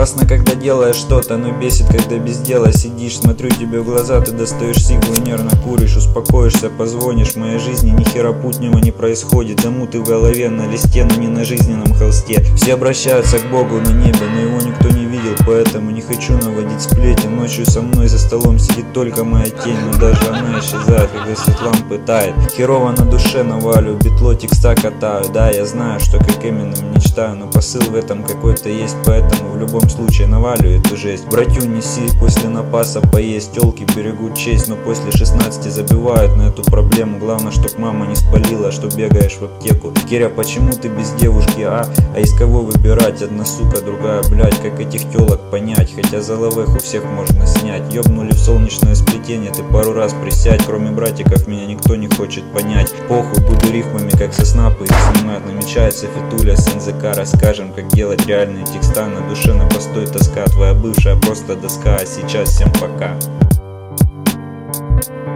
Классно, когда делаешь что-то, но бесит, когда без дела сидишь. Смотрю тебе в глаза, ты достаешь сиглу и нервно куришь. Успокоишься, позвонишь, в моей жизни ни хера путнего не происходит. Замуты в голове на листе, но не на жизненном холсте. Все обращаются к Богу на небе, но его никто не видел, поэтому не хочу наводить сплетен. Ночью со мной за столом сидит только моя тень, но даже она исчезает, когда свет лампы тает. Херово на душе навалю, битло текста катаю. Да, я знаю, что как именно мечтаю, но посыл в этом какой-то есть, поэтому в любом случае навалю эту жесть. Братью неси после напаса поесть, тёлки берегут честь, но после 16 забивают на эту проблему. Главное, чтоб мама не спалила, что бегаешь в аптеку. Киря, почему ты без девушки, а из кого выбирать? Одна сука, другая, блять, как этих тёлок понять? Хотя за лавех у всех можно снять. Ёбнули в солнечное сплетение, ты пару раз присядь. Кроме братиков меня никто не хочет понять. Похуй, буду рифмами как со снапа их снимать. Намечается фитуля с НЗК, расскажем, как делать реальные текста. На душе на постой тоска, твоя бывшая просто доска. А сейчас всем пока.